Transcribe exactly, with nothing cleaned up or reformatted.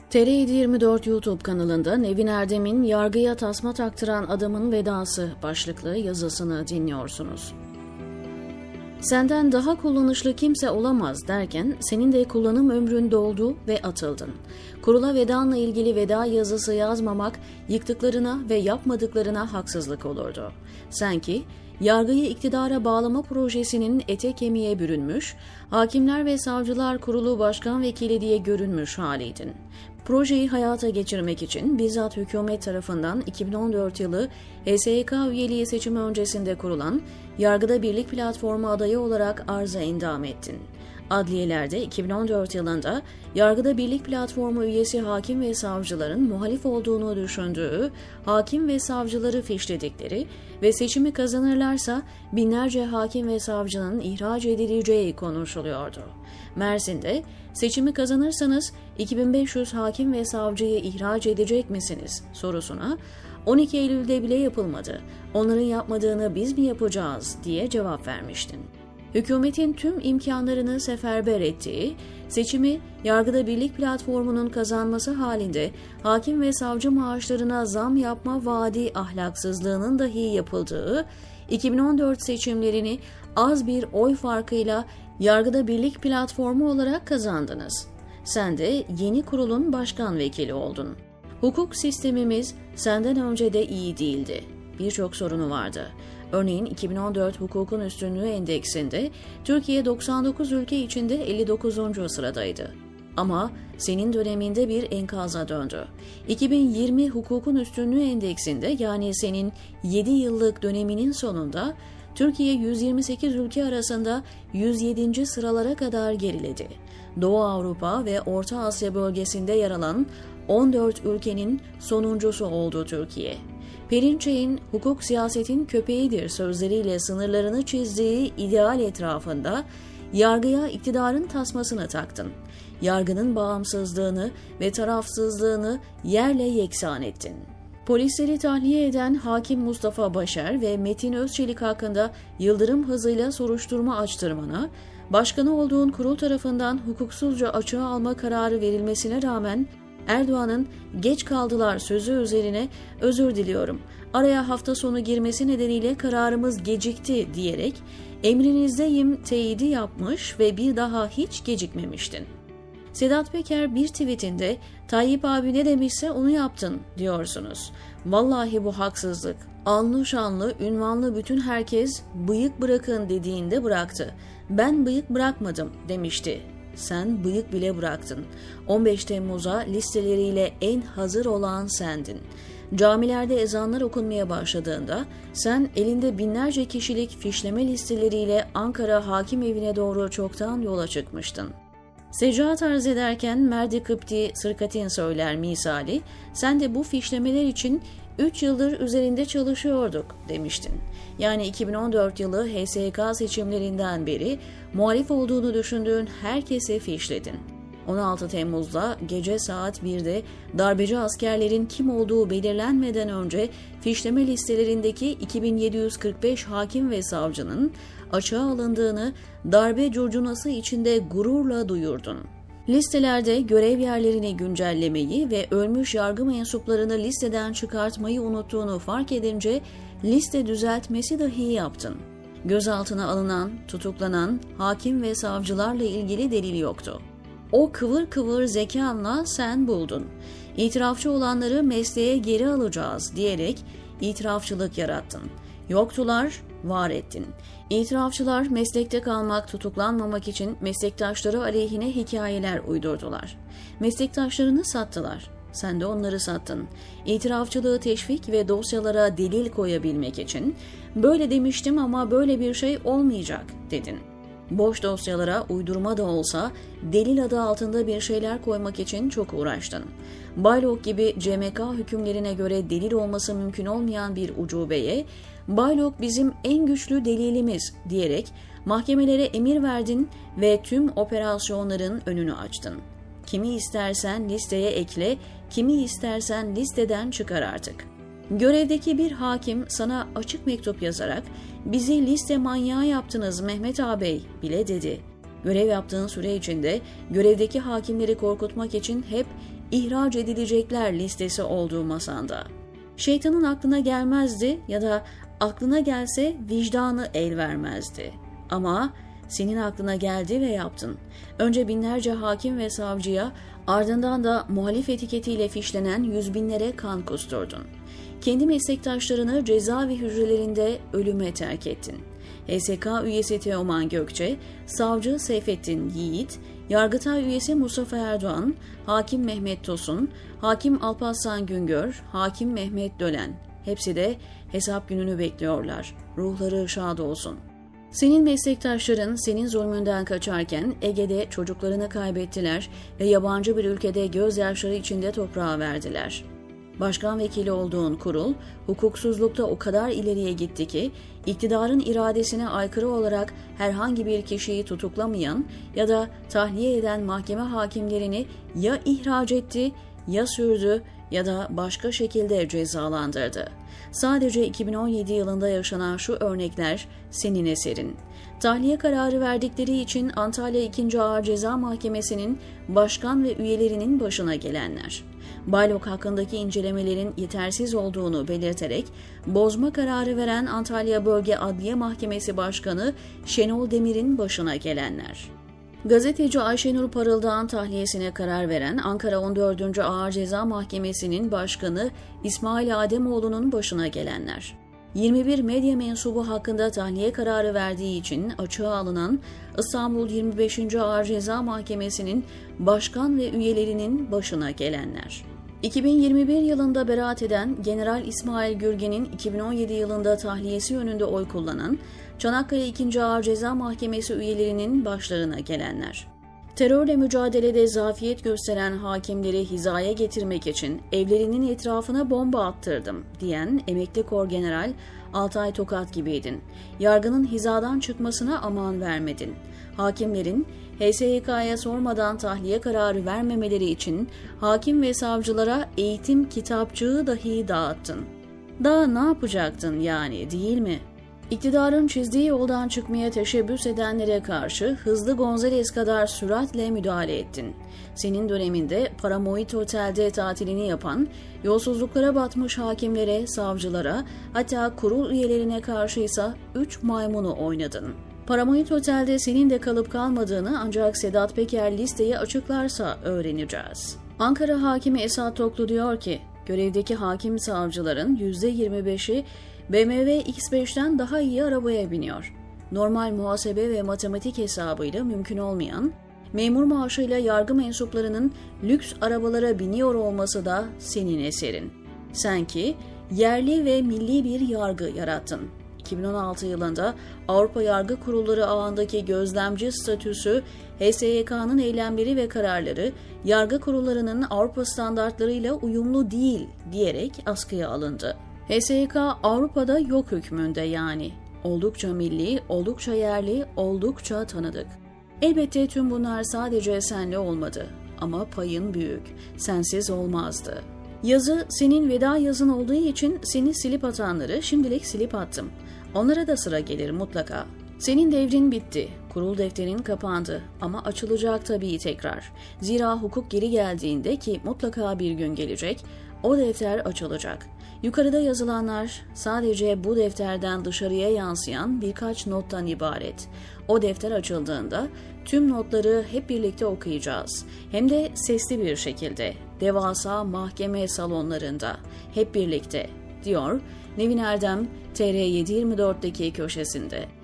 T R yedi yirmi dört YouTube kanalında Nevin Erdem'in "Yargıya tasma taktıran adamın vedası" başlıklı yazısını dinliyorsunuz. Senden daha kullanışlı kimse olamaz derken senin de kullanım ömrün doldu ve atıldın. Kurula vedanla ilgili veda yazısı yazmamak yıktıklarına ve yapmadıklarına haksızlık olurdu. Sen ki yargıyı iktidara bağlama projesinin ete kemiğe bürünmüş, Hakimler ve Savcılar Kurulu Başkan Vekili diye görünmüş haliydin. Projeyi hayata geçirmek için bizzat hükümet tarafından iki bin on dört yılı H S Y K üyeliği seçimi öncesinde kurulan Yargıda Birlik Platformu adayı olarak arza endam ettin. Adliyelerde iki bin on dört yılında Yargıda Birlik Platformu üyesi hakim ve savcıların muhalif olduğunu düşündüğü, hakim ve savcıları fişledikleri ve seçimi kazanırlarsa binlerce hakim ve savcının ihraç edileceği konuşuluyordu. Mersin'de seçimi kazanırsanız iki bin beş yüz hakim ve savcıyı ihraç edecek misiniz sorusuna on iki Eylül'de bile yapılmadı, onların yapmadığını biz mi yapacağız diye cevap vermiştin. Hükümetin tüm imkanlarını seferber ettiği, seçimi Yargıda Birlik Platformu'nun kazanması halinde hakim ve savcı maaşlarına zam yapma vaadi ahlaksızlığının dahi yapıldığı, iki bin on dört seçimlerini az bir oy farkıyla Yargıda Birlik Platformu olarak kazandınız. Sen de yeni kurulun başkan vekili oldun. Hukuk sistemimiz senden önce de iyi değildi. Birçok sorunu vardı. Örneğin iki bin on dört Hukukun Üstünlüğü Endeksinde Türkiye doksan dokuz ülke içinde elli dokuzuncu sıradaydı. Ama senin döneminde bir enkaza döndü. iki bin yirmi Hukukun Üstünlüğü Endeksinde, yani senin yedi yıllık döneminin sonunda Türkiye yüz yirmi sekiz ülke arasında yüz yedinci sıralara kadar geriledi. Doğu Avrupa ve Orta Asya bölgesinde yer alan on dört ülkenin sonuncusu oldu Türkiye. Perinçek'in hukuk siyasetin köpeğidir sözleriyle sınırlarını çizdiği ideal etrafında yargıya iktidarın tasmasını taktın. Yargının bağımsızlığını ve tarafsızlığını yerle yeksan ettin. Polisleri tahliye eden hakim Mustafa Başar ve Metin Özçelik hakkında yıldırım hızıyla soruşturma açtırmana, başkanı olduğun kurul tarafından hukuksuzca açığa alma kararı verilmesine rağmen Erdoğan'ın "geç kaldılar" sözü üzerine "özür diliyorum, araya hafta sonu girmesi nedeniyle kararımız gecikti" diyerek "emrinizdeyim" teyidi yapmış ve bir daha hiç gecikmemiştin. Sedat Peker bir tweetinde "Tayyip abi ne demişse onu yaptın" diyorsunuz. Vallahi bu haksızlık. Anlı şanlı, ünvanlı bütün herkes "bıyık bırakın" dediğinde bıraktı. "Ben bıyık bırakmadım" demişti. Sen bıyık bile bıraktın. on beş Temmuz'a listeleriyle en hazır olan sendin. Camilerde ezanlar okunmaya başladığında sen elinde binlerce kişilik fişleme listeleriyle Ankara Hakim Evi'ne doğru çoktan yola çıkmıştın. Seccaat arz ederken Merdi Kıpti sırkatin söyler misali, sen de bu fişlemeler için üç yıldır üzerinde çalışıyorduk demiştin. Yani iki bin on dört yılı H S Y K seçimlerinden beri muhalif olduğunu düşündüğün herkese fişledin. on altı Temmuz'da gece saat birde darbeci askerlerin kim olduğu belirlenmeden önce fişleme listelerindeki iki bin yedi yüz kırk beş hakim ve savcının açığa alındığını darbe curcunası içinde gururla duyurdun. Listelerde görev yerlerini güncellemeyi ve ölmüş yargı mensuplarını listeden çıkartmayı unuttuğunu fark edince liste düzeltmesi dahi yaptın. Gözaltına alınan, tutuklanan hakim ve savcılarla ilgili delil yoktu. O kıvır kıvır zekanla sen buldun. İtirafçı olanları mesleğe geri alacağız diyerek itirafçılık yarattın. Yoktular, var ettin. İtirafçılar meslekte kalmak, tutuklanmamak için meslektaşları aleyhine hikayeler uydurdular. Meslektaşlarını sattılar. Sen de onları sattın. İtirafçılığı teşvik ve dosyalara delil koyabilmek için "böyle demiştim ama böyle bir şey olmayacak" dedin. Boş dosyalara uydurma da olsa delil adı altında bir şeyler koymak için çok uğraştın. Baylok gibi C M K hükümlerine göre delil olması mümkün olmayan bir ucubeye "Baylok bizim en güçlü delilimiz" diyerek mahkemelere emir verdin ve tüm operasyonların önünü açtın. Kimi istersen listeye ekle, kimi istersen listeden çıkar artık. Görevdeki bir hakim sana açık mektup yazarak "bizi liste manyağı yaptınız Mehmet ağabey" bile dedi. Görev yaptığın süre içinde görevdeki hakimleri korkutmak için hep ihraç edilecekler listesi olduğu masanda. Şeytanın aklına gelmezdi ya da aklına gelse vicdanı el vermezdi. Ama senin aklına geldi ve yaptın. Önce binlerce hakim ve savcıya, ardından da muhalif etiketiyle fişlenen yüz binlere kan kusturdun. Kendi meslektaşlarını cezaevi hücrelerinde ölüme terk ettin. H S K üyesi Teoman Gökçe, savcı Seyfettin Yiğit, Yargıtay üyesi Mustafa Erdoğan, hakim Mehmet Tosun, hakim Alparslan Güngör, hakim Mehmet Dölen, hepsi de hesap gününü bekliyorlar. Ruhları şad olsun. Senin meslektaşların senin zulmünden kaçarken Ege'de çocuklarını kaybettiler ve yabancı bir ülkede gözyaşları içinde toprağa verdiler. Başkan vekili olduğun kurul, hukuksuzlukta o kadar ileriye gitti ki, iktidarın iradesine aykırı olarak herhangi bir kişiyi tutuklamayan ya da tahliye eden mahkeme hakimlerini ya ihraç etti, ya sürdü ya da başka şekilde cezalandırdı. Sadece iki bin on yedi yılında yaşanan şu örnekler senin eserin. Tahliye kararı verdikleri için Antalya ikinci Ağır Ceza Mahkemesi'nin başkan ve üyelerinin başına gelenler. Baylok hakkındaki incelemelerin yetersiz olduğunu belirterek bozma kararı veren Antalya Bölge Adliye Mahkemesi Başkanı Şenol Demir'in başına gelenler. Gazeteci Ayşenur Parıldağ'ın tahliyesine karar veren Ankara on dördüncü Ağır Ceza Mahkemesi'nin başkanı İsmail Ademoğlu'nun başına gelenler. yirmi bir medya mensubu hakkında tahliye kararı verdiği için açığa alınan İstanbul yirmi beşinci Ağır Ceza Mahkemesi'nin başkan ve üyelerinin başına gelenler. iki bin yirmi bir yılında beraat eden General İsmail Gürgen'in iki bin on yedi yılında tahliyesi yönünde oy kullanan Çanakkale ikinci Ağır Ceza Mahkemesi üyelerinin başlarına gelenler. Terörle mücadelede zafiyet gösteren hakimleri hizaya getirmek için evlerinin etrafına bomba attırdım diyen emekli Korgeneral Altay Tokat gibiydin. Yargının hizadan çıkmasına aman vermedin. Hakimlerin H S Y K'ya sormadan tahliye kararı vermemeleri için hakim ve savcılara eğitim kitapçığı dahi dağıttın. Daha ne yapacaktın yani, değil mi? İktidarın çizdiği yoldan çıkmaya teşebbüs edenlere karşı hızlı Gonzales kadar süratle müdahale ettin. Senin döneminde Paramoit Otel'de tatilini yapan, yolsuzluklara batmış hakimlere, savcılara, hatta kurul üyelerine karşıysa üç maymunu oynadın. Paramoit Otel'de senin de kalıp kalmadığını ancak Sedat Peker listeyi açıklarsa öğreneceğiz. Ankara Hakimi Esat Toklu diyor ki, görevdeki hakim savcıların yüzde yirmi beşi B M W X beşten daha iyi arabaya biniyor. Normal muhasebe ve matematik hesabıyla mümkün olmayan, memur maaşıyla yargı mensuplarının lüks arabalara biniyor olması da senin eserin. Sen ki yerli ve milli bir yargı yarattın. iki bin on altı yılında Avrupa Yargı Kurulları ağındaki gözlemci statüsü, H S Y K'nın eylemleri ve kararları yargı kurullarının Avrupa standartlarıyla uyumlu değil diyerek askıya alındı. H S Y K Avrupa'da yok hükmünde yani. Oldukça milli, oldukça yerli, oldukça tanıdık. Elbette tüm bunlar sadece senle olmadı. Ama payın büyük. Sensiz olmazdı. Yazı senin veda yazın olduğu için seni silip atanları şimdilik silip attım. Onlara da sıra gelir mutlaka. Senin devrin bitti. Kurul defterin kapandı ama açılacak tabii tekrar. Zira hukuk geri geldiğinde, ki mutlaka bir gün gelecek, o defter açılacak. Yukarıda yazılanlar sadece bu defterden dışarıya yansıyan birkaç nottan ibaret. O defter açıldığında tüm notları hep birlikte okuyacağız. Hem de sesli bir şekilde, devasa mahkeme salonlarında, hep birlikte, diyor Nevin Erdem T R yedi yirmi dört'teki köşesinde.